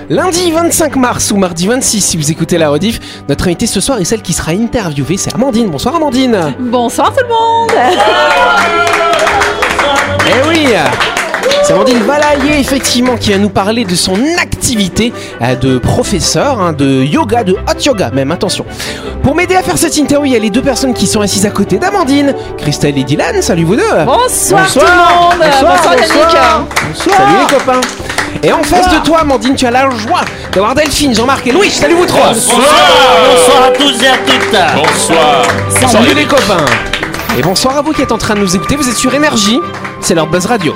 Lundi 25 mars ou mardi 26 si vous écoutez la rediff, notre invitée ce soir est celle qui sera interviewée, c'est Amandine. Bonsoir Amandine. Bonsoir tout le monde. Eh oui, c'est Amandine Valaillé effectivement qui va nous parler de son activité de professeur de yoga, de hot yoga même, attention. Pour m'aider à faire cette interview, il y a les deux personnes qui sont assises à côté d'Amandine, Christelle et Dylan, salut vous deux. Bonsoir tout le monde. Bonsoir Yannick. Bonsoir. Salut les copains. Et en face de toi Amandine, tu as la joie d'avoir Delphine, Jean-Marc et Louis, salut vous trois. Bonsoir à tous et à toutes. Bonsoir. Salut les copains. Et bonsoir à vous qui êtes en train de nous écouter, vous êtes sur Énergie, c'est leur Buzz Radio.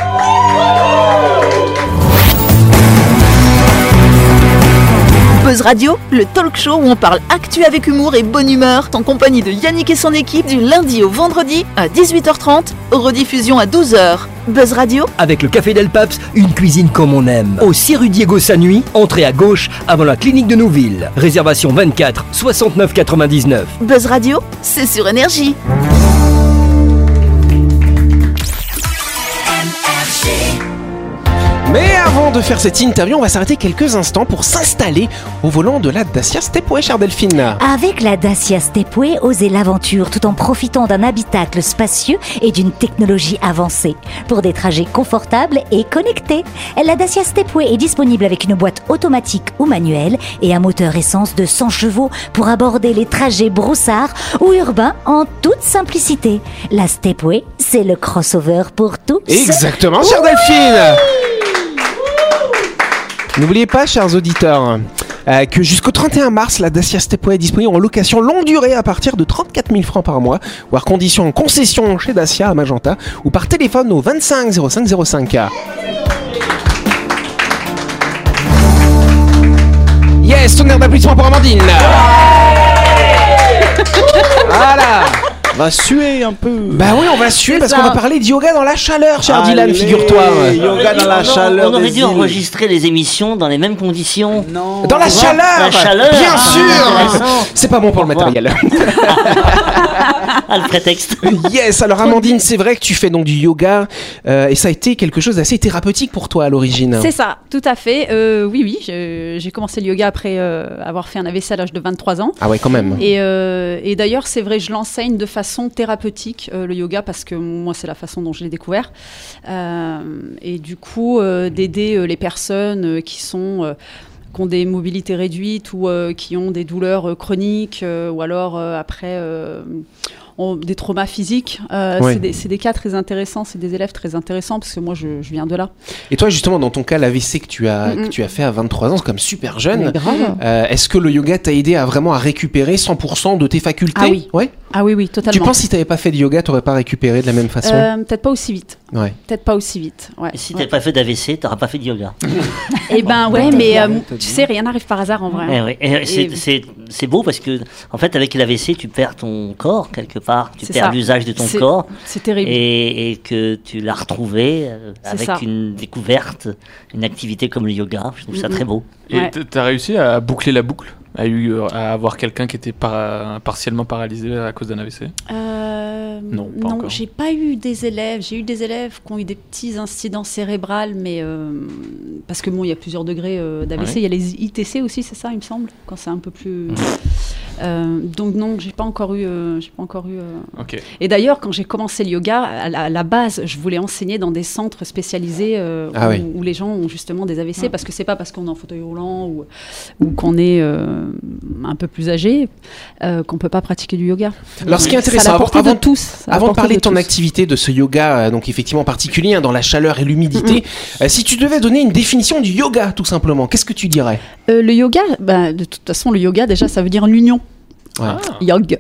Buzz Radio, le talk show où on parle actu avec humour et bonne humeur, en compagnie de Yannick et son équipe du lundi au vendredi à 18h30, rediffusion à 12h. Buzz Radio, avec le Café Del Paps, une cuisine comme on aime. Au 6 rue Diego Sanui, entrée à gauche avant la clinique de Nouville. Réservation 24 69 99. Buzz Radio, c'est sur Énergie. Mais avant de faire cette interview, on va s'arrêter quelques instants pour s'installer au volant de la Dacia Stepway, chère Delphine. Avec la Dacia Stepway, osez l'aventure tout en profitant d'un habitacle spacieux et d'une technologie avancée pour des trajets confortables et connectés. La Dacia Stepway est disponible avec une boîte automatique ou manuelle et un moteur essence de 100 chevaux pour aborder les trajets broussards ou urbains en toute simplicité. La Stepway, c'est le crossover pour tous. Exactement, chère Delphine. N'oubliez pas, chers auditeurs, que jusqu'au 31 mars, la Dacia Stepway est disponible en location longue durée à partir de 34 000 francs par mois, ou à condition en concession chez Dacia à Magenta, ou par téléphone au 25 05 05. Yes, tonnerre d'applaudissements pour Amandine. Voilà. On va suer un peu. Bah oui, on va suer parce qu'on va parler de yoga dans la chaleur, cher Dylan, figure-toi. Yoga dans la chaleur. On aurait dû enregistrer les émissions dans les mêmes conditions. Non. Dans la chaleur. La chaleur. Bien sûr. Intéressant. C'est pas bon pour le matériel. Ah, le prétexte. Yes, alors Amandine, c'est vrai que tu fais donc du yoga et ça a été quelque chose d'assez thérapeutique pour toi à l'origine. C'est ça, tout à fait. Oui, j'ai commencé le yoga après avoir fait un AVC à l'âge de 23 ans. Ah ouais, quand même. Et d'ailleurs, c'est vrai, je l'enseigne de façon thérapeutique, le yoga, parce que moi, c'est la façon dont je l'ai découvert. Et du coup, d'aider les personnes qui ont des mobilités réduites ou qui ont des douleurs chroniques ou alors après des traumas physiques. Ouais. C'est des cas très intéressants, c'est des élèves très intéressants parce que moi je viens de là. Et toi justement dans ton cas l'AVC que tu as fait à 23 ans, c'est comme super jeune. Est-ce que le yoga t'a aidé à vraiment récupérer 100% de tes facultés? Ah oui. Ouais. Ah oui, totalement. Tu penses si t'avais pas fait de yoga, t'aurais pas récupéré de la même façon? Peut-être pas aussi vite. Ouais. Peut-être pas aussi vite. Ouais. Et si t'as pas fait d'AVC, t'auras pas fait de yoga. Eh ben ouais, mais tu sais, rien n'arrive par hasard en vrai. C'est beau parce que en fait avec l'AVC tu perds ton corps quelque part, tu perds l'usage de ton corps. C'est terrible. Et que tu l'as retrouvé avec ça. une découverte, une activité comme le yoga. Je trouve ça très beau. Et Ouais. t'as réussi à boucler la boucle? À avoir quelqu'un qui était partiellement paralysé à cause d'un AVC? Non, pas encore. J'ai pas eu des élèves. J'ai eu des élèves qui ont eu des petits incidents cérébrales, mais parce que bon, il y a plusieurs degrés d'AVC. Ouais. Il y a les ITC aussi, c'est ça, il me semble, quand c'est un peu plus. Donc non, j'ai pas encore eu. Ok. Et d'ailleurs, quand j'ai commencé le yoga, à la base, je voulais enseigner dans des centres spécialisés où les gens ont justement des AVC, parce que c'est pas parce qu'on est en fauteuil roulant ou qu'on est un peu plus âgé qu'on peut pas pratiquer du yoga. Alors ce qui est intéressant, avant de parler de ton activité de ce yoga, donc effectivement particulier dans la chaleur et l'humidité, si tu devais donner une définition du yoga tout simplement, qu'est-ce que tu dirais? Le yoga, de toute façon, le yoga déjà, ça veut dire l'union. Ouais. Yog.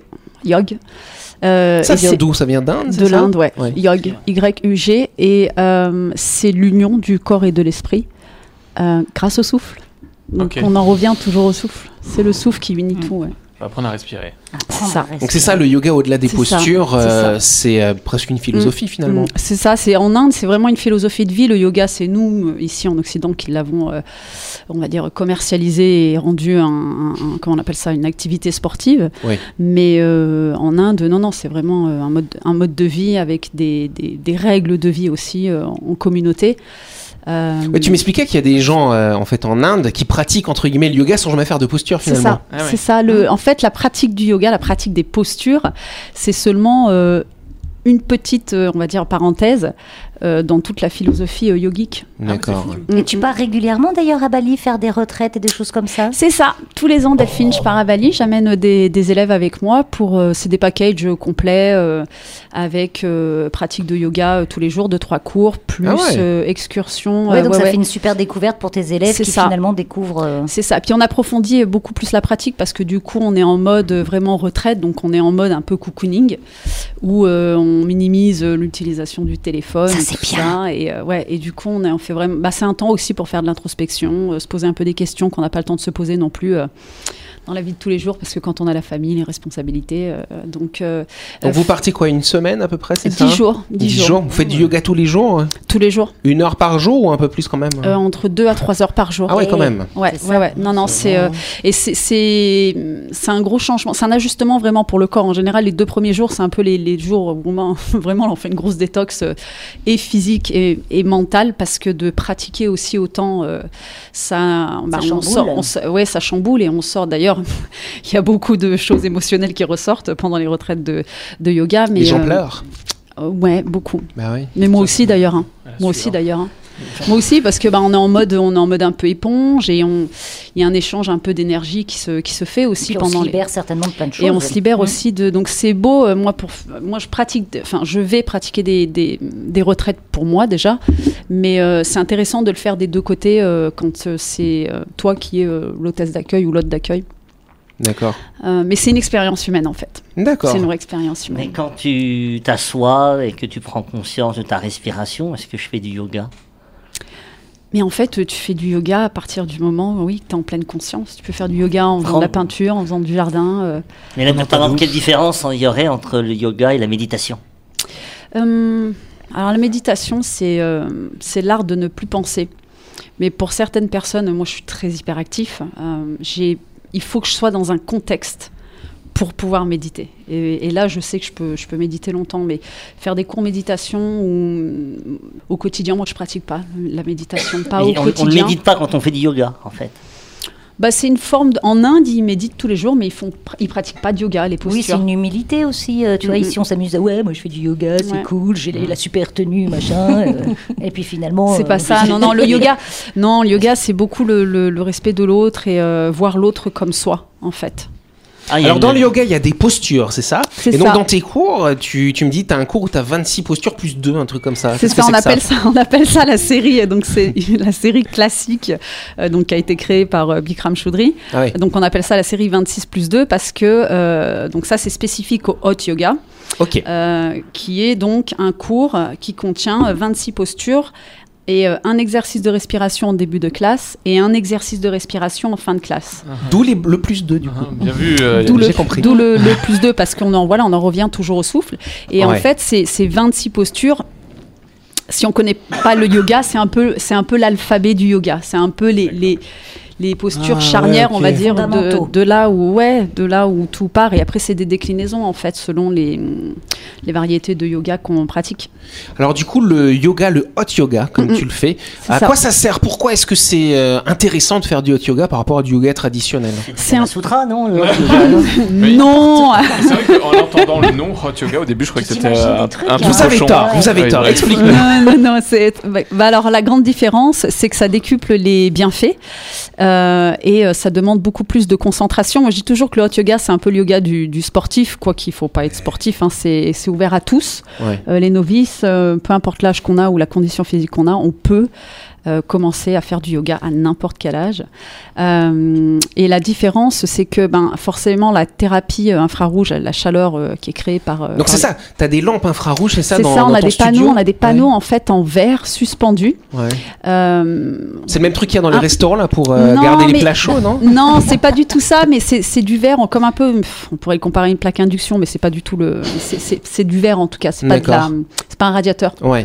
Ça vient d'où? Ça vient d'Inde? De l'Inde, ouais. Yog, Y-U-G, et c'est l'union du corps et de l'esprit grâce au souffle. Donc on en revient toujours au souffle. C'est le souffle qui unit tout. Ouais. On va apprendre à respirer. C'est ça. Donc c'est ça le yoga au-delà des postures, c'est presque une philosophie finalement. C'est ça, c'est en Inde, c'est vraiment une philosophie de vie. Le yoga, c'est nous ici en Occident qui l'avons, on va dire, commercialisé et rendu comment on appelle ça, une activité sportive. Oui. Mais en Inde, non, c'est vraiment un mode de vie avec des règles de vie aussi en communauté. Ouais, tu m'expliquais qu'il y a des gens en fait en Inde qui pratiquent entre guillemets le yoga sans jamais faire de posture finalement. C'est ça. En fait, la pratique du yoga, la pratique des postures, c'est seulement une petite, on va dire, parenthèse dans toute la philosophie yogique. D'accord. Et tu pars régulièrement d'ailleurs à Bali faire des retraites et des choses comme ça? C'est ça. Tous les ans, Delphine, je pars à Bali. J'amène des élèves avec moi pour... c'est des packages complets avec pratique de yoga tous les jours, 2-3 cours, plus excursion. Donc ça fait une super découverte pour tes élèves qui finalement découvrent... C'est ça. Puis on approfondit beaucoup plus la pratique parce que du coup, on est en mode vraiment retraite. Donc on est en mode un peu cocooning où on minimise l'utilisation du téléphone. Ça, c'est bien. Et du coup, on fait vraiment... c'est un temps aussi pour faire de l'introspection, se poser un peu des questions qu'on n'a pas le temps de se poser non plus dans la vie de tous les jours, parce que quand on a la famille, les responsabilités... Donc vous partez quoi, une semaine à peu près, c'est 10 ça? jours. 10 jours. Vous faites du yoga tous les jours? Tous les jours. 1 heure par jour ou un peu plus quand même? Entre 2 à 3 heures par jour. Ah ouais, quand même. Ouais. Non, c'est un gros changement. C'est un ajustement vraiment pour le corps. En général, les 2 premiers jours, c'est un peu les jours où vraiment on fait une grosse détox et physique et mentale, parce que de pratiquer aussi autant, ça chamboule. Ça chamboule et on sort. D'ailleurs, il y a beaucoup de choses émotionnelles qui ressortent pendant les retraites de yoga. Mais, les gens pleurent? Ouais, beaucoup. Bah oui. Mais moi aussi d'ailleurs. Moi aussi, parce que on est en mode un peu éponge et il y a un échange un peu d'énergie qui se fait aussi pendant. On se libère certainement de plein de choses. Et on se libère aussi donc c'est beau. Moi je vais pratiquer des retraites pour moi déjà, mais c'est intéressant de le faire des deux côtés quand c'est toi qui es l'hôtesse d'accueil ou l'hôte d'accueil. D'accord. Mais c'est une expérience humaine en fait. D'accord. C'est une vraie expérience humaine. Mais quand tu t'assois et que tu prends conscience de ta respiration, est-ce que je fais du yoga? Mais en fait, tu fais du yoga à partir du moment où tu es en pleine conscience. Tu peux faire du yoga en faisant de la peinture, en faisant du jardin. Mais là, par exemple, quelle différence il y aurait entre le yoga et la méditation? Alors la méditation, c'est l'art de ne plus penser. Mais pour certaines personnes, moi je suis très hyperactif, il faut que je sois dans un contexte pour pouvoir méditer. Et là, je sais que je peux méditer longtemps, mais faire des cours méditation au quotidien, moi, je ne pratique pas la méditation, pas au quotidien. On ne médite pas quand on fait du yoga, en fait. C'est une forme... En Inde, ils méditent tous les jours, mais ils pratiquent pas de yoga, les postures. Oui, c'est une humilité aussi. Tu vois, ici, on s'amuse. Ouais, moi, je fais du yoga, c'est cool, j'ai la super tenue, machin. Et puis finalement... C'est pas ça. Non, le yoga, c'est beaucoup le respect de l'autre et voir l'autre comme soi, en fait. Alors dans le yoga, il y a des postures, c'est ça? C'est et donc ça. dans tes cours, tu me dis tu as un cours où tu as 26 postures plus 2, un truc comme ça. C'est ça, on appelle ça la série. Donc c'est la série classique qui a été créée par Bikram Choudhury. Ah oui. Donc on appelle ça la série 26 plus 2 parce que donc ça c'est spécifique au hot yoga. Okay. Qui est donc un cours qui contient 26 postures et un exercice de respiration en début de classe et un exercice de respiration en fin de classe. D'où le plus 2 du coup. Bien vu, j'ai compris. D'où le plus 2 parce qu'on en revient toujours au souffle. Et en fait, ces 26 postures, si on connaît pas le yoga, c'est un peu l'alphabet du yoga. C'est un peu les postures charnières, on va dire, de là où tout part. Et après, c'est des déclinaisons, en fait, selon les variétés de yoga qu'on pratique. Alors, du coup, le yoga, le hot yoga, comme tu le fais, à quoi ça sert? Pourquoi est-ce que c'est intéressant de faire du hot yoga par rapport à du yoga traditionnel? C'est un sutra, non? Non. C'est vrai qu'en entendant le nom hot yoga, au début, je croyais que c'était un peu Vous avez tort, explique-moi. Non, alors, la grande différence, c'est que ça décuple les bienfaits. Et ça demande beaucoup plus de concentration. Moi, je dis toujours que le hot yoga, c'est un peu le yoga du sportif, quoi qu'il ne faut pas être sportif. C'est ouvert à tous. Ouais. Les novices, peu importe l'âge qu'on a ou la condition physique qu'on a, on peut commencer à faire du yoga à n'importe quel âge. Et la différence, c'est que forcément, la thérapie infrarouge, la chaleur qui est créée par... Donc c'est ça, tu as des lampes infrarouges, c'est ça, dans ton studio? On a des panneaux en fait en verre suspendus. Ouais. C'est le même truc qu'il y a dans les restaurants là, pour garder les plats chauds, non? Non, c'est pas du tout ça, mais c'est du verre, comme un peu... On pourrait le comparer à une plaque induction, mais c'est pas du tout c'est du verre en tout cas, c'est pas un radiateur. Ouais.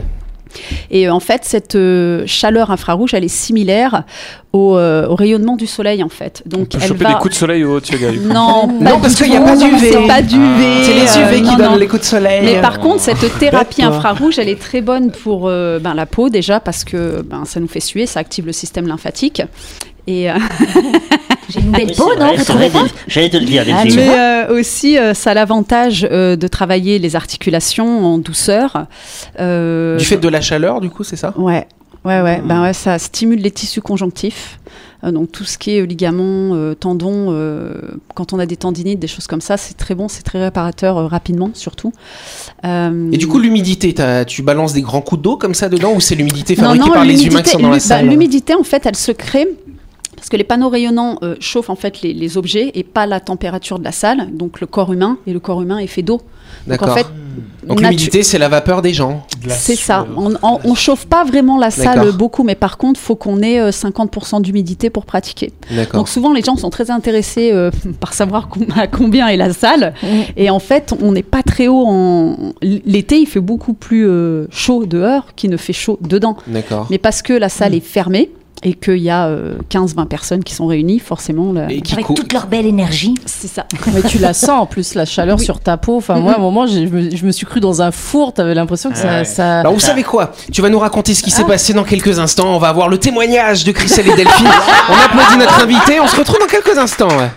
Et en fait, cette chaleur infrarouge, elle est similaire au rayonnement du soleil, en fait. Donc, on peut choper des coups de soleil au hot yoga. Non, parce qu'il n'y a pas d'UV. C'est pas d'UV. C'est les UV qui donnent les coups de soleil. Mais par contre, cette thérapie infrarouge, elle est très bonne pour la peau déjà, parce que ça nous fait suer, ça active le système lymphatique. Et j'ai une belle peau, non? Vous trouvez pas? J'allais te le dire. Mais aussi, ça a l'avantage de travailler les articulations en douceur. Du fait de la chaleur, du coup, c'est ça? Ouais, ça stimule les tissus conjonctifs. Donc tout ce qui est ligaments, tendons, quand on a des tendinites, des choses comme ça, c'est très bon, c'est très réparateur rapidement surtout. Et du coup l'humidité, tu balances des grands coups d'eau comme ça dedans ou c'est l'humidité fabriquée par les humains qui sont dans la salle? L'humidité en fait elle se crée parce que les panneaux rayonnants chauffent en fait les objets et pas la température de la salle, donc le corps humain, et le corps humain est fait d'eau. D'accord. Donc, en fait, donc l'humidité, c'est la vapeur des gens. C'est ça. On chauffe pas vraiment la salle beaucoup, mais par contre, il faut qu'on ait 50% d'humidité pour pratiquer. D'accord. Donc souvent, les gens sont très intéressés par savoir à combien est la salle. Et en fait, on n'est pas très haut. L'été, il fait beaucoup plus chaud dehors qu'il ne fait chaud dedans. D'accord. Mais parce que la salle est fermée, et qu'il y a 15-20 personnes qui sont réunies, forcément. Avec toute leur belle énergie. C'est ça. Mais tu la sens en plus, la chaleur sur ta peau. Enfin, moi, à un moment, je me suis cru dans un four. T'avais l'impression que ça... Alors, vous savez quoi? Tu vas nous raconter ce qui s'est passé dans quelques instants. On va avoir le témoignage de Christelle et Delphine. On applaudit notre invité. On se retrouve dans quelques instants. Ouais.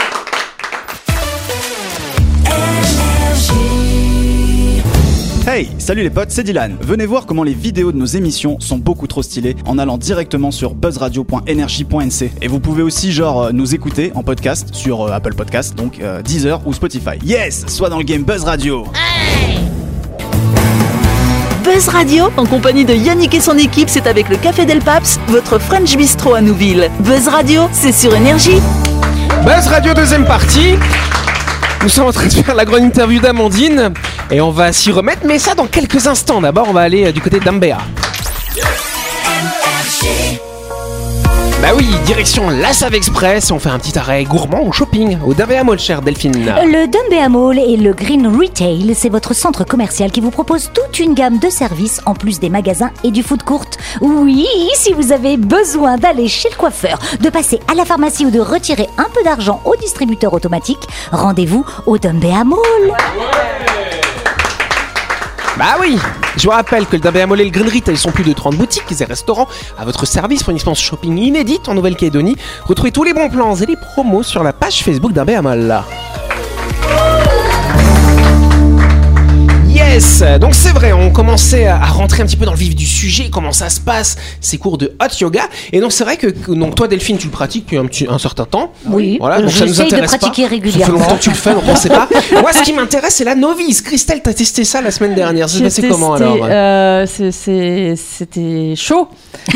Hey, salut les potes, c'est Dylan. Venez voir comment les vidéos de nos émissions sont beaucoup trop stylées en allant directement sur buzzradio.energie.nc. Et vous pouvez aussi nous écouter en podcast sur Apple Podcast, donc Deezer ou Spotify. Yes, sois dans le game Buzz Radio. Hey, Buzz Radio, en compagnie de Yannick et son équipe, c'est avec le Café Del Paps, votre French Bistro à Nouville. Buzz Radio, c'est sur Énergie. Buzz Radio, deuxième partie. Nous sommes en train de faire la grande interview d'Amandine et on va s'y remettre, mais ça dans quelques instants. D'abord, on va aller du côté d'Ambea. Bah oui, direction la Save Express, on fait un petit arrêt gourmand au shopping, au Dambea Mall, chère Delphine. Le Dambea Mall et le Green Retail, c'est votre centre commercial qui vous propose toute une gamme de services en plus des magasins et du food court. Oui, si vous avez besoin d'aller chez le coiffeur, de passer à la pharmacie ou de retirer un peu d'argent au distributeur automatique, rendez-vous au Dambea Mall. Bah oui, je vous rappelle que le Dambea Mall et le Green Retail sont plus de 30 boutiques et restaurants à votre service pour une expérience shopping inédite en Nouvelle-Calédonie. Retrouvez tous les bons plans et les promos sur la page Facebook Dambea Mall. Yes, donc c'est vrai, on commençait à rentrer un petit peu dans le vif du sujet, comment ça se passe, ces cours de hot yoga. Et donc c'est vrai que donc toi Delphine, tu le pratiques depuis un certain temps. Oui, voilà, donc ça nous intéresse de pratiquer pas. régulièrement. Ça fait longtemps que tu le fais, donc on ne sait pas. Moi, ce qui m'intéresse, c'est la novice. Christelle, t'as testé ça la semaine dernière. Ça s'est passé comment alors? C'était chaud.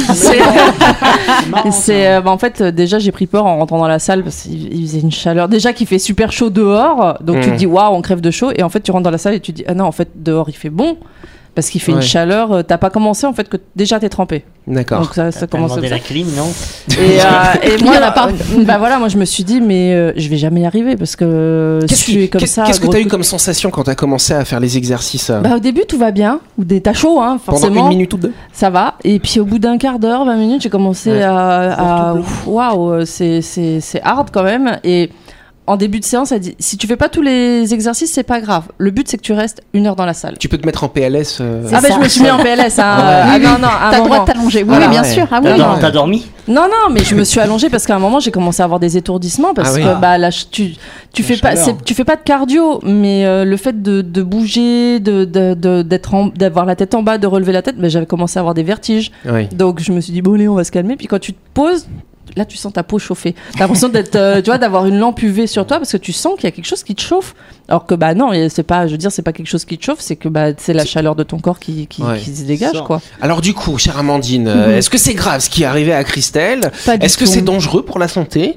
En fait, déjà j'ai pris peur en rentrant dans la salle parce qu'il faisait une chaleur. Déjà qu'il fait super chaud dehors, donc tu te dis waouh, on crève de chaud. Et en fait, tu rentres dans la salle et tu te dis ah non, en fait dehors il fait bon parce qu'il fait une chaleur. T'as pas commencé en fait que déjà t'es trempé. D'accord. Donc ça commence comme ça. la clim, non? Et moi, moi je me suis dit mais je vais jamais y arriver parce que qu'est-ce que t'as eu comme sensation quand t'as commencé à faire les exercices? Au début tout va bien, t'as chaud hein, forcément. Pendant 1 minute ou 2. Ça va. Et puis au bout d'un quart d'heure, 20 minutes, j'ai commencé à waouh, c'est hard quand même. Et en début de séance, elle dit si tu fais pas tous les exercices, c'est pas grave. Le but, c'est que tu restes 1 heure dans la salle. Tu peux te mettre en PLS. Je me suis mis en PLS. Hein. Non, t'as le droit de t'allonger. Oui, bien sûr. Ah, oui. T'as dormi? Non, mais je me suis allongée parce qu'à un moment, j'ai commencé à avoir des étourdissements parce que là, tu fais pas de cardio, mais le fait de bouger, d'avoir la tête en bas, de relever la tête, j'avais commencé à avoir des vertiges. Oui. Donc je me suis dit bon, allez, on va se calmer. Puis quand tu te poses, là tu sens ta peau chauffer. T'as l'impression d'être, tu vois, d'avoir une lampe UV sur toi parce que tu sens qu'il y a quelque chose qui te chauffe. Alors que non, c'est pas, je veux dire, c'est pas quelque chose qui te chauffe, c'est que c'est la chaleur de ton corps qui se dégage, quoi. Alors du coup, chère Amandine, est-ce que c'est grave ce qui est arrivé à Christelle? Est-ce que c'est dangereux pour la santé?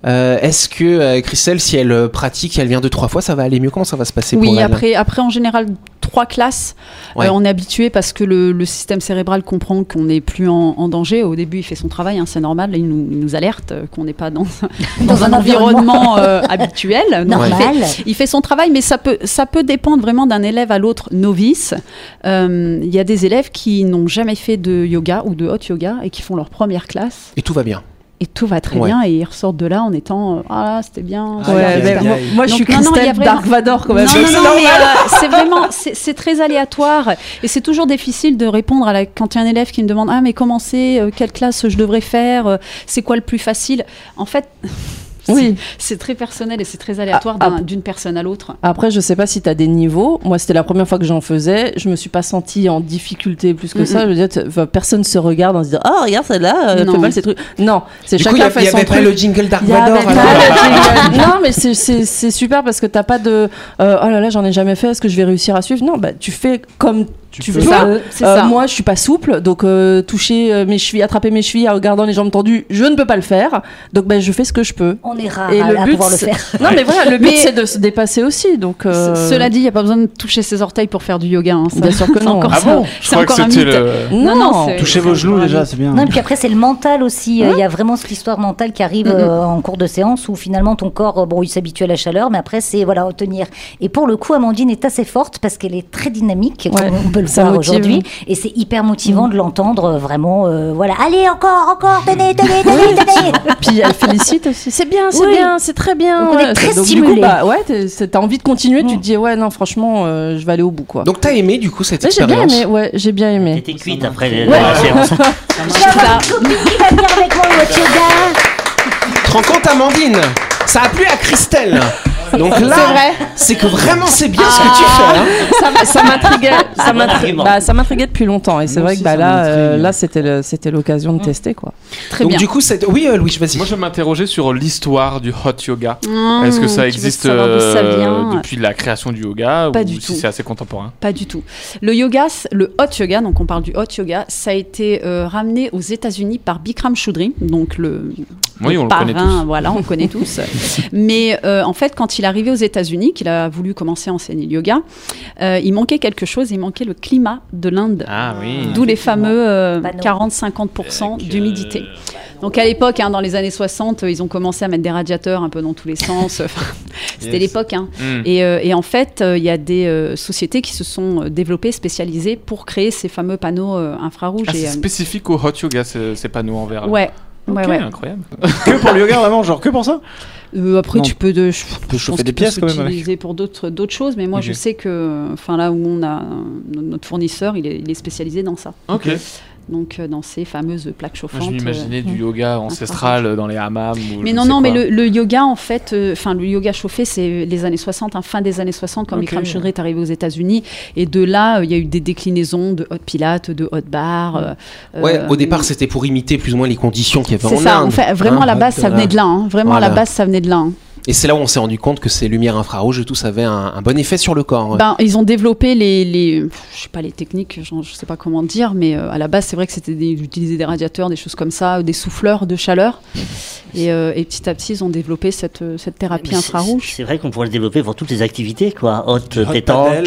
Est-ce que Christelle, si elle pratique, elle vient 2-3 fois, ça va aller mieux? Comment ça va se passer pour elle? Oui, après en général 3 classes, on est habitué parce que le système cérébral comprend qu'on n'est plus en danger. Au début, il fait son travail, c'est normal, il nous alerte qu'on n'est pas dans un environnement habituel. Normal. Il fait son travail, mais ça peut dépendre vraiment d'un élève à l'autre novice. Il y a des élèves qui n'ont jamais fait de yoga ou de hot yoga et qui font leur première classe. Et tout va bien. Et tout va très bien et ils ressortent de là en étant c'était bien. Moi je suis Christelle Dark Vador quand même. Non, mais c'est vraiment c'est très aléatoire et c'est toujours difficile de répondre quand il y a un élève qui me demande mais comment c'est, quelle classe je devrais faire, c'est quoi le plus facile. En fait. C'est très personnel et c'est très aléatoire d'une personne à l'autre. Après, je sais pas si tu as des niveaux. Moi, c'était la première fois que j'en faisais. Je me suis pas sentie en difficulté plus que ça. Je veux dire, personne se regarde en se disant regarde celle-là, elle fait mal ces trucs. Non, c'est du chacun coup, fait son truc. Il y avait pas le jingle Dark Vador. Non, mais c'est super parce que t'as pas de oh là là, j'en ai jamais fait, est-ce que je vais réussir à suivre? Non, tu fais comme tu fais ça. Moi, je suis pas souple, donc toucher mes chevilles, attraper mes chevilles en gardant les jambes tendues, je ne peux pas le faire. Donc, je fais ce que je peux. On est rare à pouvoir le faire. Non, mais voilà, le but c'est de se dépasser aussi. Donc, cela dit, il n'y a pas besoin de toucher ses orteils pour faire du yoga. Bien sûr que non. Je crois que c'était Non. Touchez vos genoux déjà, c'est bien. Non, et puis après, c'est le mental aussi. Il y a vraiment cette histoire mentale qui arrive en cours de séance où finalement ton corps, il s'habitue à la chaleur, mais après, c'est tenir. Et pour le coup, Amandine est assez forte parce qu'elle est très dynamique, comme on peut le voir aujourd'hui. Et c'est hyper motivant de l'entendre vraiment. Allez, encore, tenez. Puis elle félicite aussi. C'est bien, c'est très bien. Donc on est très stimulé. Du coup, t'as envie de continuer, tu te dis, non, franchement, je vais aller au bout, quoi. Donc, t'as aimé, du coup, cette expérience? J'ai bien aimé. T'étais cuite après la séance. Qui va venir avec moi au hot yoga? Tu te rends compte, Amandine? Ça a plu à Christelle. Donc là, c'est que vraiment c'est bien ce que tu fais. Ça m'intriguait depuis longtemps et c'est vrai que là c'était l'occasion de tester, quoi. Très donc bien. Du coup, oui, Louis, vas-y. Moi, je m'interrogeais sur l'histoire du hot yoga. Est-ce que ça existe depuis la création du yoga Pas ou du si tout. c'est assez contemporain? Pas du tout. Le yoga, le hot yoga, donc on parle du hot yoga, ça a été ramené aux États-Unis par Bikram Choudhury, donc on le connaît tous. Voilà, on le connaît tous. Mais en fait, quand il est arrivé aux États-Unis, qu'il a voulu commencer à enseigner le yoga, il manquait quelque chose, il manquait le climat de l'Inde. Ah oui. D'où les fameux 40-50% d'humidité. Donc à l'époque, dans les années 60, ils ont commencé à mettre des radiateurs un peu dans tous les sens. C'était l'époque. Et en fait, il y a des sociétés qui se sont développées, spécialisées pour créer ces fameux panneaux infrarouges. C'est spécifique au hot yoga, ces panneaux en verre. Ouais. Incroyable. Que pour le yoga, vraiment, genre que pour ça? Après, tu peux chauffer des pièces quand même. Utiliser pour d'autres choses, mais moi je sais que, là où on a notre fournisseur, il est spécialisé dans ça. Ok. Donc dans ces fameuses plaques chauffantes. Moi, je m'imaginais du yoga ancestral dans les hammams. Mais non, mais le yoga en fait, le yoga chauffé, c'est les années 60, fin des années 60, quand Bikram Choudhury est arrivé aux États-Unis, et de là, il y a eu des déclinaisons de hot pilates, de hot bar. Au départ, c'était pour imiter plus ou moins les conditions qu'il y avait en Inde. C'est ça. En fait, vraiment à la base, ça venait de là. Vraiment à la base, ça venait de là. Et c'est là où on s'est rendu compte que ces lumières infrarouges et tout, ça avait un bon effet sur le corps. Ils ont développé je sais pas les techniques, je sais pas comment dire, mais à la base, c'est vrai que c'était d'utiliser des radiateurs, des choses comme ça, des souffleurs de chaleur. Et petit à petit, ils ont développé cette thérapie infrarouge. C'est vrai qu'on pourrait le développer pour toutes les activités, quoi. Hot pétanque,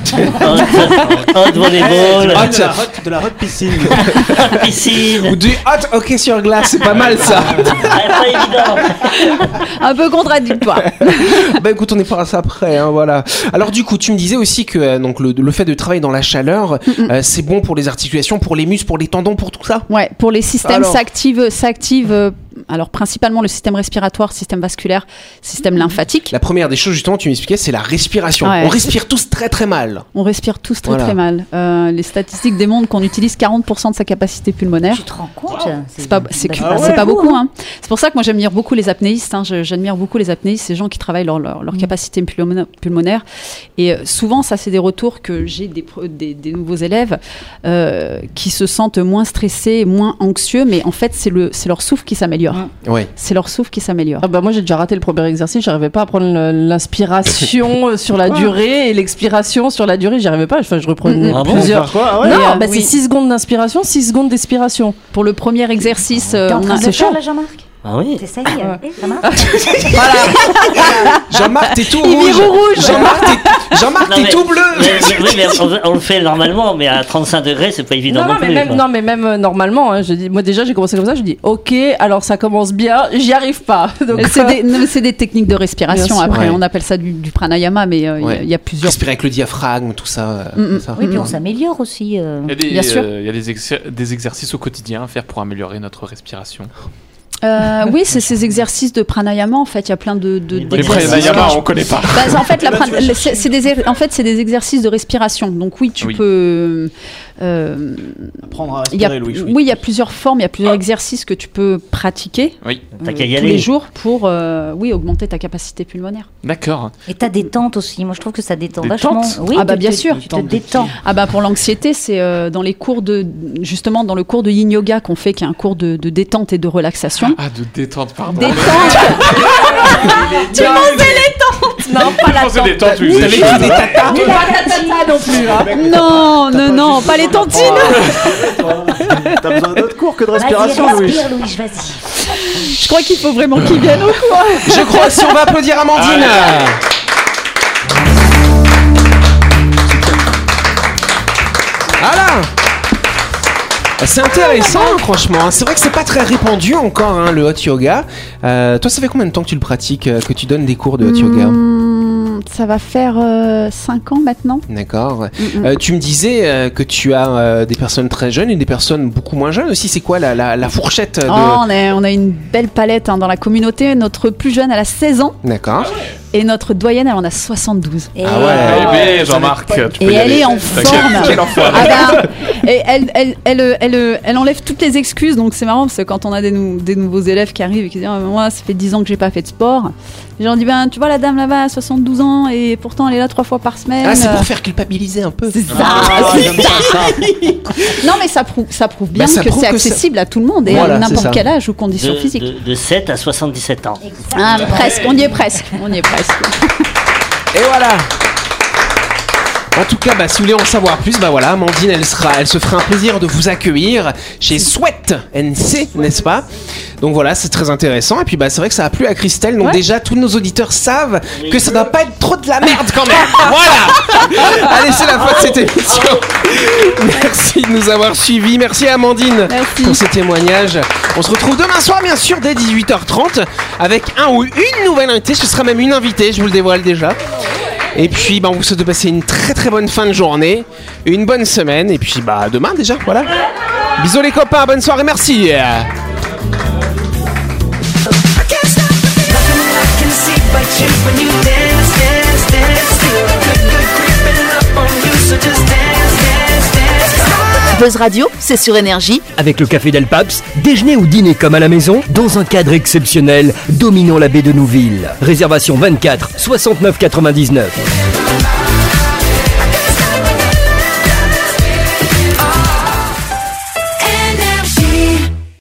hot volleyball, de la hot piscine. piscine. Ou du hot hockey sur glace, c'est pas mal ça. Pas évident. Un peu contradictoire. Écoute, on est pas à ça après, voilà. Alors du coup, tu me disais aussi que donc le fait de travailler dans la chaleur, c'est bon pour les articulations, pour les muscles, pour les tendons, pour tout ça. Ouais, pour les systèmes, s'active. Alors principalement le système respiratoire, système vasculaire, système lymphatique. La première des choses justement, tu m'expliquais, c'est la respiration. On respire tous très très mal. On respire tous très mal. Les statistiques démontrent qu'on utilise 40% de sa capacité pulmonaire. Tu te rends compte? C'est pas beaucoup. C'est pour ça que moi j'admire beaucoup les apnéistes. J'admire beaucoup les apnéistes, ces gens qui travaillent leur capacité pulmonaire. Et souvent, ça c'est des retours que j'ai des nouveaux élèves qui se sentent moins stressés, moins anxieux, mais en fait c'est leur souffle qui s'améliore. Ouais. C'est leur souffle qui s'améliore. Moi j'ai déjà raté le premier exercice, j'arrivais pas à prendre l'inspiration sur la durée et l'expiration sur la durée, j'y arrivais pas, je reprenais plusieurs. C'est 6 secondes d'inspiration, 6 secondes d'expiration. Pour le premier exercice, T'es en train de c'est faire chaud. là, Jean-Marc? Ah oui. C'est ça, ça marche. Voilà. Jean-Marc, t'es tout rouge. Jean-Marc, t'es tout bleu. Oui, mais on le fait normalement, mais à 35 degrés, c'est pas évident non plus. Mais même normalement, hein, je dis, moi déjà, j'ai commencé comme ça, je dis, ok, alors ça commence bien, j'y arrive pas. Donc, c'est des techniques de respiration. Après, on appelle ça du pranayama, mais il y a plusieurs. Respirer avec le diaphragme, tout ça. Ça. Oui, puis on s'améliore aussi. Bien sûr. Il y a des exercices au quotidien à faire pour améliorer notre respiration. Oui, c'est ces exercices de pranayama. En fait, il y a plein de les pranayama, on connaît pas. En fait, c'est des exercices de respiration. Donc oui, tu peux apprendre à respirer, Louis. Oui, il y a plusieurs formes, il y a plusieurs exercices que tu peux pratiquer tous les jours pour augmenter ta capacité pulmonaire. D'accord. Et ta détente aussi. Moi, je trouve que ça détend vachement. Oui, bien sûr. Tu te détends. Pour l'anxiété, c'est dans les cours dans le cours de Yin Yoga qu'on fait, qui est un cours de détente et de relaxation. Ah, de détente, pardon. Détente. Tu manges des détentes. Non, pas la tente. Détente, oui. Vous avez écrit des tatas. Pas la tata non plus. Non, pas les tantines. T'as besoin d'autres cours que de respiration, Louis. Vas-y. Je crois qu'il faut vraiment qu'ils viennent au cours. Je crois, si on va applaudir Amandine. Voilà. C'est intéressant, franchement. C'est vrai que c'est pas très répandu encore, le hot yoga. Toi, ça fait combien de temps que tu le pratiques, que tu donnes des cours de hot yoga ? Ça va faire 5 ans maintenant. D'accord. Tu me disais que tu as des personnes très jeunes et des personnes beaucoup moins jeunes aussi. C'est quoi la fourchette de... On a une belle palette dans la communauté. Notre plus jeune, elle a 16 ans. D'accord. Et notre doyenne, elle en a 72. Ah ouais, Jean-Marc. Et elle est en forme. Et elle enlève toutes les excuses. Donc c'est marrant parce que quand on a des nouveaux élèves qui arrivent et qui disent moi, ça fait 10 ans que j'ai pas fait de sport. Les gens disent tu vois la dame là-bas à 72 ans et pourtant elle est là 3 fois par semaine. Ah, c'est pour faire culpabiliser un peu. C'est ça. Non, mais ça prouve bien que c'est accessible à tout le monde et à n'importe quel âge ou condition physique. De 7 à 77 ans. Presque, on y est presque. Et voilà. En tout cas, si vous voulez en savoir plus, Amandine, elle se fera un plaisir de vous accueillir chez Sweat NC, n'est-ce pas ? Donc voilà, c'est très intéressant. Et puis c'est vrai que ça a plu à Christelle. Donc déjà, tous nos auditeurs savent que ça doit pas être trop de la merde quand même. Voilà. Allez, c'est la fin de cette émission. Merci de nous avoir suivis. Merci Amandine pour ce témoignage. On se retrouve demain soir, bien sûr, dès 18h30 avec un ou une nouvelle invitée. Ce sera même une invitée, je vous le dévoile déjà. Et puis on vous souhaite de passer une très très bonne fin de journée, une bonne semaine, et puis demain déjà, voilà. Bisous les copains, bonne soirée, merci. Buzz Radio, c'est sur Énergie. Avec le Café Del Paps, déjeuner ou dîner comme à la maison, dans un cadre exceptionnel, dominant la baie de Nouville. Réservation 24 69 99.